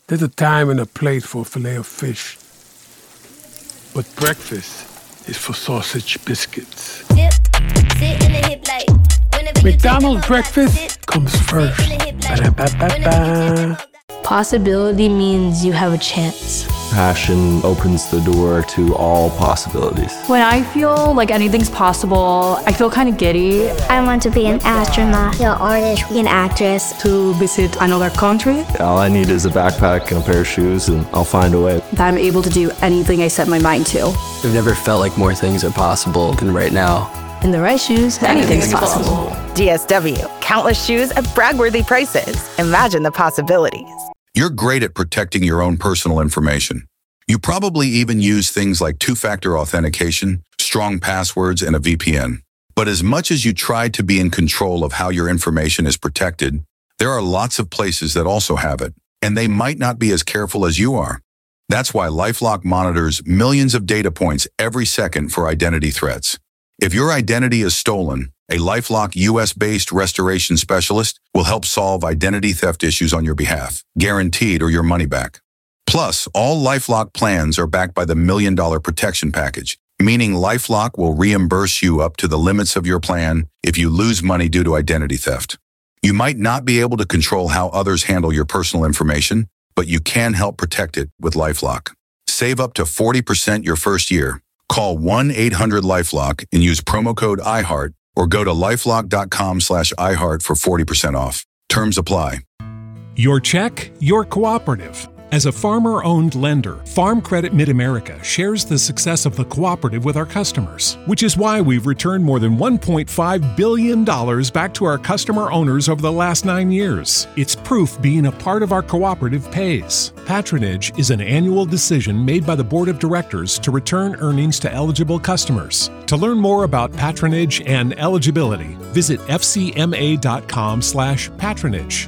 There's a time and a place for a fillet of fish. But breakfast is for sausage biscuits. McDonald's breakfast comes first. Ba-da-ba-ba-ba. Possibility means you have a chance. Passion opens the door to all possibilities. When I feel like anything's possible, I feel kind of giddy. I want to be an astronaut, an artist, an actress. To visit another country. All I need is a backpack and a pair of shoes, and I'll find a way. That I'm able to do anything I set my mind to. I've never felt like more things are possible than right now. In the right shoes, anything's possible. DSW, countless shoes at brag-worthy prices. Imagine the possibilities. You're great at protecting your own personal information. You probably even use things like two-factor authentication, strong passwords, and a VPN. But as much as you try to be in control of how your information is protected, there are lots of places that also have it, and they might not be as careful as you are. That's why LifeLock monitors millions of data points every second for identity threats. If your identity is stolen, a LifeLock US-based restoration specialist will help solve identity theft issues on your behalf, guaranteed or your money back. Plus, all LifeLock plans are backed by the $1 Million Protection Package, meaning LifeLock will reimburse you up to the limits of your plan if you lose money due to identity theft. You might not be able to control how others handle your personal information, but you can help protect it with LifeLock. Save up to 40% your first year. Call 1-800-LifeLock and use promo code iHeart or go to lifelock.com/iHeart for 40% off. Terms apply. Your check, your cooperative. As a farmer-owned lender, Farm Credit Mid-America shares the success of the cooperative with our customers, which is why we've returned more than $1.5 billion back to our customer owners over the last 9 years. It's proof being a part of our cooperative pays. Patronage is an annual decision made by the Board of Directors to return earnings to eligible customers. To learn more about patronage and eligibility, visit fcma.com/patronage.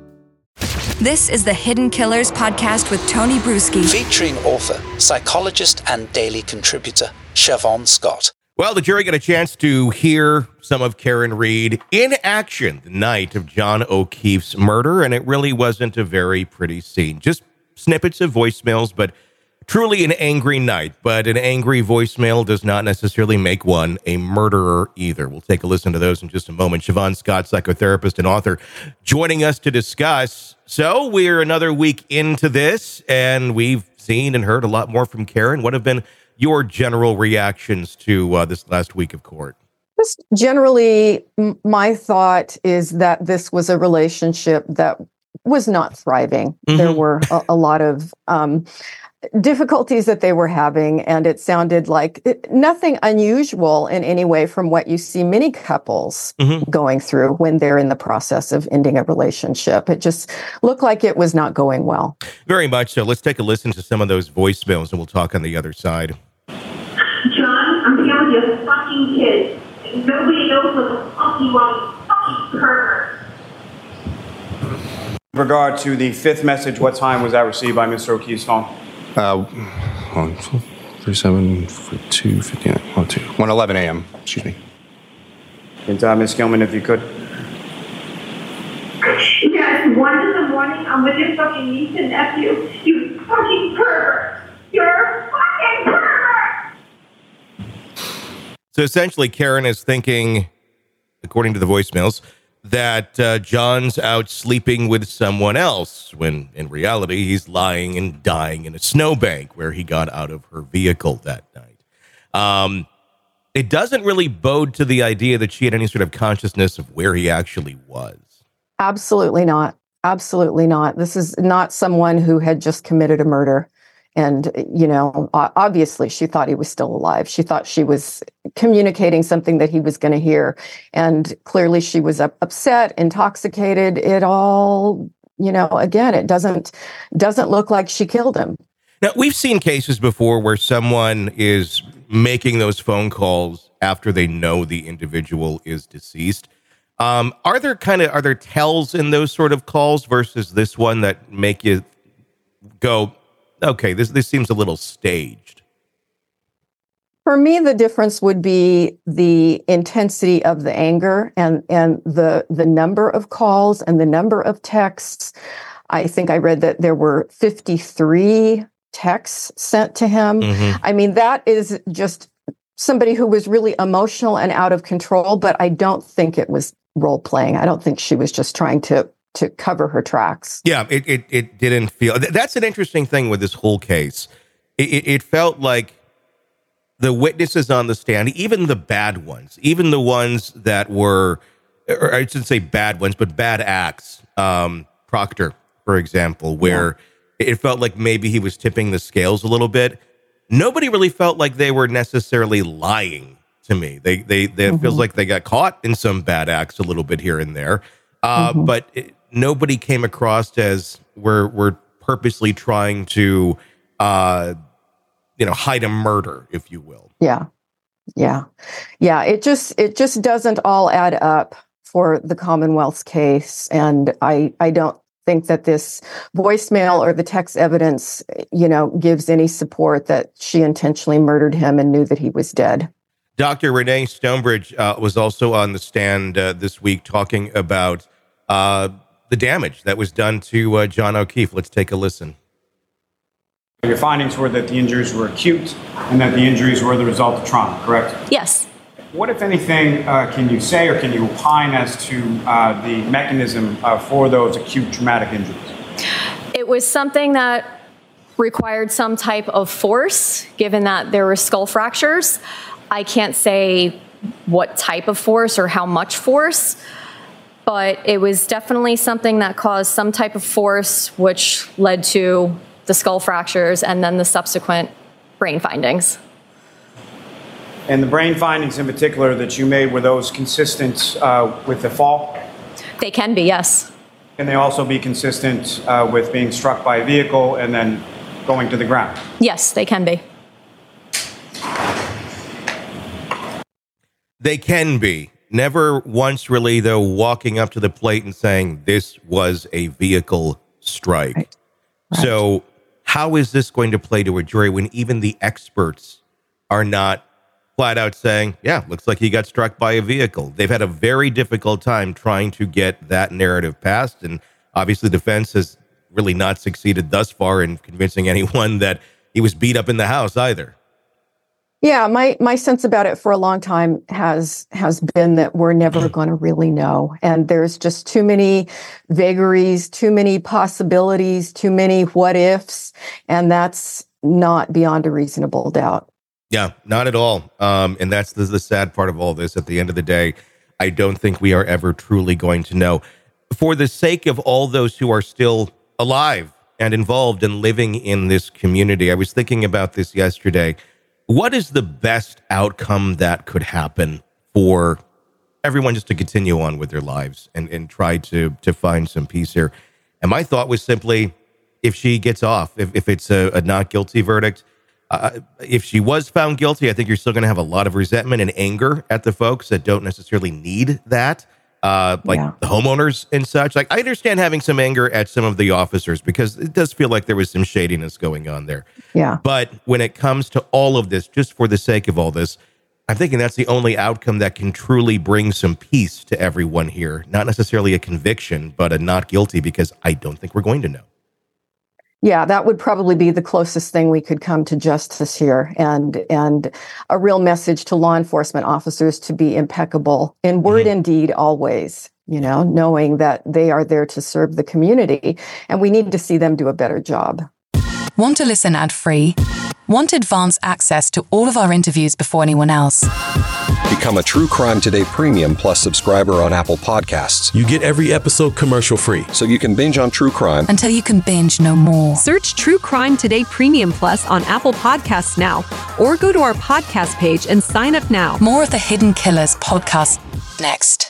This is the Hidden Killers podcast with Tony Bruschi. Featuring author, psychologist, and daily contributor, Siobhan Scott. Well, the jury got a chance to hear some of Karen Read in action the night of John O'Keefe's murder, and it really wasn't a very pretty scene. Just snippets of voicemails, but truly an angry night. But an angry voicemail does not necessarily make one a murderer either. We'll take a listen to those in just a moment. Siobhan Scott, psychotherapist and author, joining us to discuss. So we're another week into this, and we've seen and heard a lot more from Karen. What have been your general reactions to this last week of court? Just generally, my thought is that this was a relationship that was not thriving. Mm-hmm. There were a lot of difficulties that they were having, and it sounded like nothing unusual in any way from what you see many couples going through when they're in the process of ending a relationship. It just looked like it was not going well. Very much so. Let's take a listen to some of those voicemails, and we'll talk on the other side. John, I'm beyond your fucking kid. Nobody knows what the fuck you are, fucking pervert. In regard to the fifth message, what time was that received by Mr. O'Keefe's phone? 37, 2, 59, 1:11 a.m. Excuse me. And Ms. Gilman, if you could. Yeah, it's 1 in the morning. I'm with your fucking niece and nephew. You fucking pervert. You're a fucking pervert. So essentially, Karen is thinking, according to the voicemails, that John's out sleeping with someone else, when in reality he's lying and dying in a snowbank where he got out of her vehicle that night. It doesn't really bode to the idea that she had any sort of consciousness of where he actually was. Absolutely not. Absolutely not. This is not someone who had just committed a murder. And, you know, obviously she thought he was still alive. She thought she was communicating something that he was going to hear. And clearly she was upset, intoxicated. It all, you know, again, it doesn't look like she killed him. Now, we've seen cases before where someone is making those phone calls after they know the individual is deceased. Are there tells in those sort of calls versus this one that make you go, okay, this seems a little staged? For me, the difference would be the intensity of the anger and the number of calls and the number of texts. I think I read that there were 53 texts sent to him. I mean, that is just somebody who was really emotional and out of control, but I don't think it was role playing. I don't think she was just trying to cover her tracks. Yeah, it didn't feel... That's an interesting thing with this whole case. It felt like the witnesses on the stand, even the bad ones, even the ones that were, or I shouldn't say bad ones, but bad acts, Proctor, for example, where it felt like maybe he was tipping the scales a little bit. Nobody really felt like they were necessarily lying to me. They it feels like they got caught in some bad acts a little bit here and there. But nobody came across as we're purposely trying to, hide a murder, if you will. Yeah. It just doesn't all add up for the Commonwealth's case. And I don't think that this voicemail or the text evidence, gives any support that she intentionally murdered him and knew that he was dead. Dr. Renee Stonebridge was also on the stand this week talking about the damage that was done to John O'Keefe. Let's take a listen. Your findings were that the injuries were acute and that the injuries were the result of trauma, correct? Yes. What, if anything, can you say or can you opine as to the mechanism for those acute traumatic injuries? It was something that required some type of force, given that there were skull fractures. I can't say what type of force or how much force, but it was definitely something that caused some type of force, which led to the skull fractures and then the subsequent brain findings. And the brain findings in particular that you made, were those consistent with the fall? They can be, yes. Can they also be consistent with being struck by a vehicle and then going to the ground? Yes, they can be. They can be. Never once really, though, walking up to the plate and saying this was a vehicle strike. Right. So how is this going to play to a jury when even the experts are not flat out saying, yeah, looks like he got struck by a vehicle? They've had a very difficult time trying to get that narrative passed. And obviously the defense has really not succeeded thus far in convincing anyone that he was beat up in the house either. Yeah, my sense about it for a long time has been that we're never going to really know. And there's just too many vagaries, too many possibilities, too many what ifs. And that's not beyond a reasonable doubt. Yeah, not at all. And that's the sad part of all this. At the end of the day, I don't think we are ever truly going to know. For the sake of all those who are still alive and involved and living in this community, I was thinking about this yesterday. What is the best outcome that could happen for everyone just to continue on with their lives and try to find some peace here? And my thought was simply, if she gets off, if it's a not guilty verdict, if she was found guilty, I think you're still going to have a lot of resentment and anger at the folks that don't necessarily need that. The homeowners and such. Like, I understand having some anger at some of the officers because it does feel like there was some shadiness going on there. Yeah. But when it comes to all of this, just for the sake of all this, I'm thinking that's the only outcome that can truly bring some peace to everyone here. Not necessarily a conviction, but a not guilty, because I don't think we're going to know. Yeah, that would probably be the closest thing we could come to justice here, and a real message to law enforcement officers to be impeccable in word and deed always, knowing that they are there to serve the community, and we need to see them do a better job. Want to listen ad-free? Want advanced access to all of our interviews before anyone else? Become a True Crime Today Premium Plus subscriber on Apple Podcasts. You get every episode commercial-free, so you can binge on true crime until you can binge no more. Search True Crime Today Premium Plus on Apple Podcasts now, or go to our podcast page and sign up now. More of the Hidden Killers podcast next.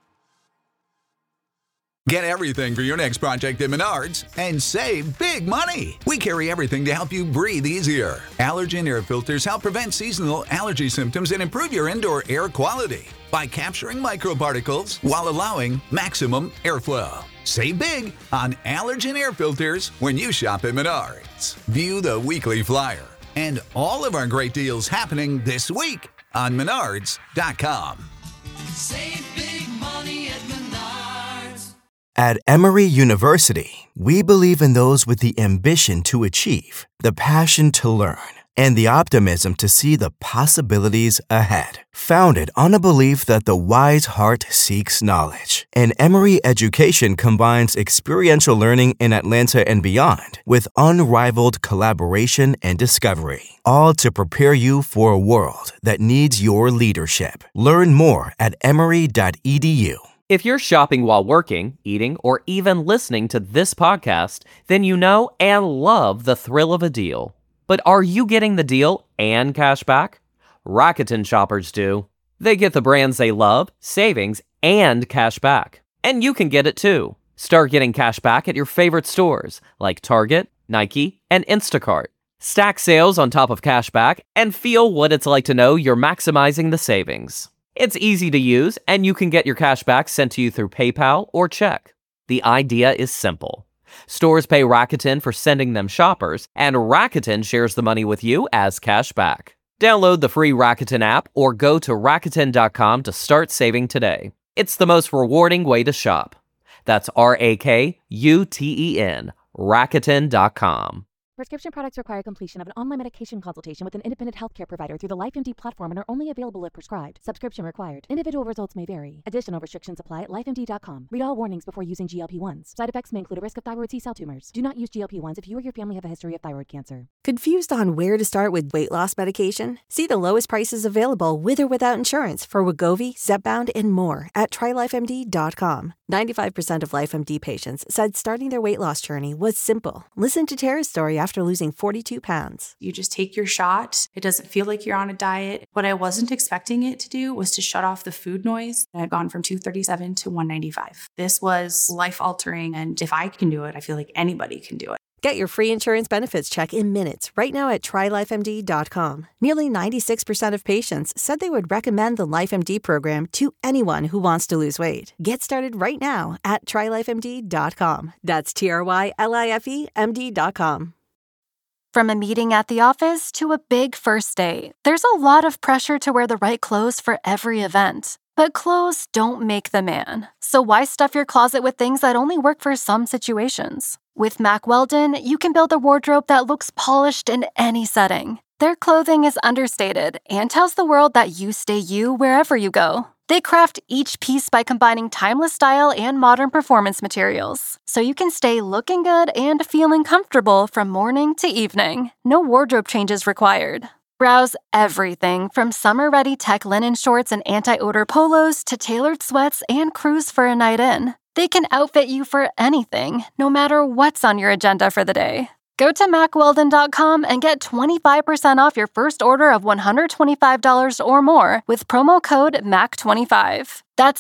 Get everything for your next project at Menards and save big money. We carry everything to help you breathe easier. Allergen air filters help prevent seasonal allergy symptoms and improve your indoor air quality by capturing microparticles while allowing maximum airflow. Save big on allergen air filters when you shop at Menards. View the weekly flyer and all of our great deals happening this week on Menards.com. Save big money at Menards. At Emory University, we believe in those with the ambition to achieve, the passion to learn, and the optimism to see the possibilities ahead. Founded on a belief that the wise heart seeks knowledge, and Emory education combines experiential learning in Atlanta and beyond with unrivaled collaboration and discovery, all to prepare you for a world that needs your leadership. Learn more at emory.edu. If you're shopping while working, eating, or even listening to this podcast, then you know and love the thrill of a deal. But are you getting the deal and cash back? Rakuten shoppers do. They get the brands they love, savings, and cash back. And you can get it too. Start getting cash back at your favorite stores like Target, Nike, and Instacart. Stack sales on top of cash back and feel what it's like to know you're maximizing the savings. It's easy to use, and you can get your cash back sent to you through PayPal or check. The idea is simple. Stores pay Rakuten for sending them shoppers, and Rakuten shares the money with you as cash back. Download the free Rakuten app or go to Rakuten.com to start saving today. It's the most rewarding way to shop. That's Rakuten, Rakuten.com. Prescription products require completion of an online medication consultation with an independent healthcare provider through the LifeMD platform and are only available if prescribed. Subscription required. Individual results may vary. Additional restrictions apply at LifeMD.com. Read all warnings before using GLP-1s. Side effects may include a risk of thyroid C-cell tumors. Do not use GLP-1s if you or your family have a history of thyroid cancer. Confused on where to start with weight loss medication? See the lowest prices available with or without insurance for Wegovy, Zepbound, and more at TryLifeMD.com. 95% of LifeMD patients said starting their weight loss journey was simple. Listen to Tara's story after losing 42 pounds. You just take your shot. It doesn't feel like you're on a diet. What I wasn't expecting it to do was to shut off the food noise. I'd gone from 237 to 195. This was life-altering, and if I can do it, I feel like anybody can do it. Get your free insurance benefits check in minutes right now at TryLifeMD.com. Nearly 96% of patients said they would recommend the LifeMD program to anyone who wants to lose weight. Get started right now at TryLifeMD.com. That's TryLifeMD.com. From a meeting at the office to a big first date, there's a lot of pressure to wear the right clothes for every event. But clothes don't make the man. So why stuff your closet with things that only work for some situations? With Mack Weldon, you can build a wardrobe that looks polished in any setting. Their clothing is understated and tells the world that you stay you wherever you go. They craft each piece by combining timeless style and modern performance materials, so you can stay looking good and feeling comfortable from morning to evening. No wardrobe changes required. Browse everything from summer-ready tech linen shorts and anti-odor polos to tailored sweats and crews for a night in. They can outfit you for anything, no matter what's on your agenda for the day. Go to MackWeldon.com and get 25% off your first order of $125 or more with promo code MACK25. That's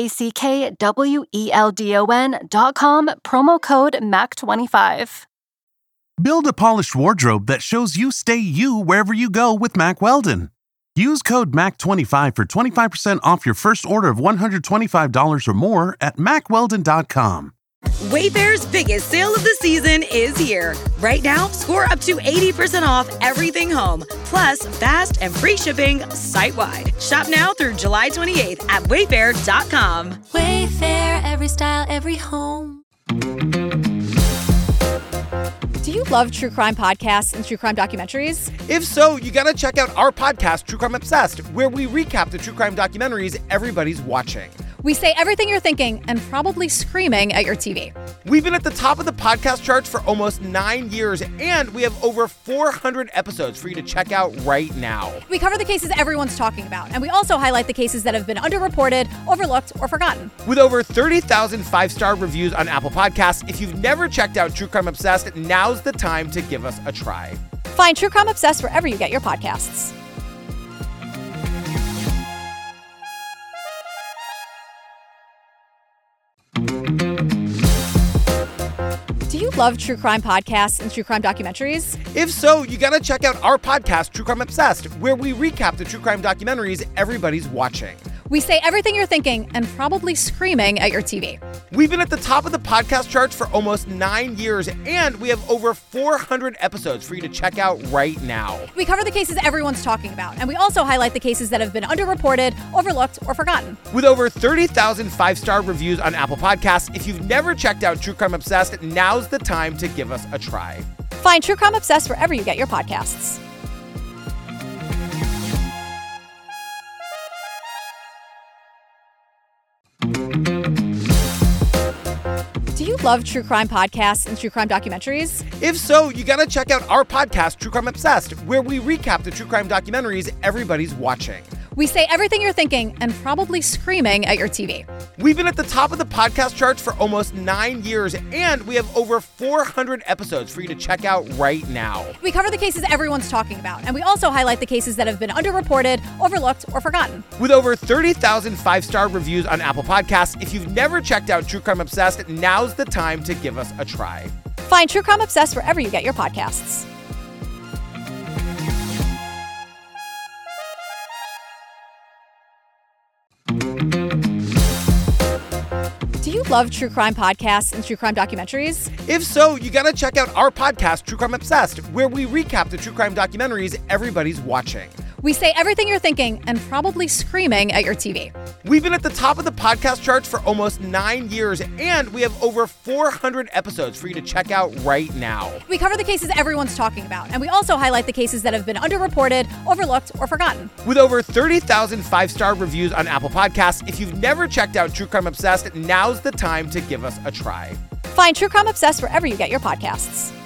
MackWeldon.com, promo code MACK25. Build a polished wardrobe that shows you stay you wherever you go with Mack Weldon. Use code MACK25 for 25% off your first order of $125 or more at MackWeldon.com. Wayfair's biggest sale of the season is here. Right now, score up to 80% off everything home, plus fast and free shipping site-wide. Shop now through July 28th at Wayfair.com. Wayfair, every style, every home. Do you love true crime podcasts and true crime documentaries? If so, you gotta check out our podcast, True Crime Obsessed, where we recap the true crime documentaries everybody's watching. We say everything you're thinking and probably screaming at your TV. We've been at the top of the podcast charts for almost 9 years, and we have over 400 episodes for you to check out right now. We cover the cases everyone's talking about, and we also highlight the cases that have been underreported, overlooked, or forgotten. With over 30,000 five-star reviews on Apple Podcasts, if you've never checked out True Crime Obsessed, now's the time to give us a try. Find True Crime Obsessed wherever you get your podcasts. Do you love true crime podcasts and true crime documentaries? If so, you gotta check out our podcast, True Crime Obsessed, where we recap the true crime documentaries everybody's watching. We say everything you're thinking and probably screaming at your TV. We've been at the top of the podcast charts for almost 9 years, and we have over 400 episodes for you to check out right now. We cover the cases everyone's talking about, and we also highlight the cases that have been underreported, overlooked, or forgotten. With over 30,000 five-star reviews on Apple Podcasts, if you've never checked out True Crime Obsessed, now's the time to give us a try. Find True Crime Obsessed wherever you get your podcasts. Do you love true crime podcasts and true crime documentaries? If so, you gotta check out our podcast, True Crime Obsessed, where we recap the true crime documentaries everybody's watching. We say everything you're thinking and probably screaming at your TV. We've been at the top of the podcast charts for almost 9 years, and we have over 400 episodes for you to check out right now. We cover the cases everyone's talking about, and we also highlight the cases that have been underreported, overlooked, or forgotten. With over 30,000 five-star reviews on Apple Podcasts, if you've never checked out True Crime Obsessed, now's the time to give us a try. Find True Crime Obsessed wherever you get your podcasts. Do you love true crime podcasts and true crime documentaries? If so, you gotta check out our podcast, True Crime Obsessed, where we recap the true crime documentaries everybody's watching. We say everything you're thinking and probably screaming at your TV. We've been at the top of the podcast charts for almost 9 years, and we have over 400 episodes for you to check out right now. We cover the cases everyone's talking about, and we also highlight the cases that have been underreported, overlooked, or forgotten. With over 30,000 five-star reviews on Apple Podcasts, if you've never checked out True Crime Obsessed, now's the time to give us a try. Find True Crime Obsessed wherever you get your podcasts.